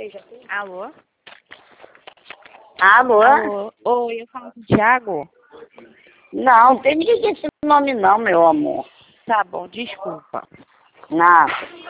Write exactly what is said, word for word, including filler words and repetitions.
Alô? Alô? Alô? Oi, eu falo com o Thiago? Não, tem ninguém com esse nome não, meu amor. Tá bom, desculpa. Nada.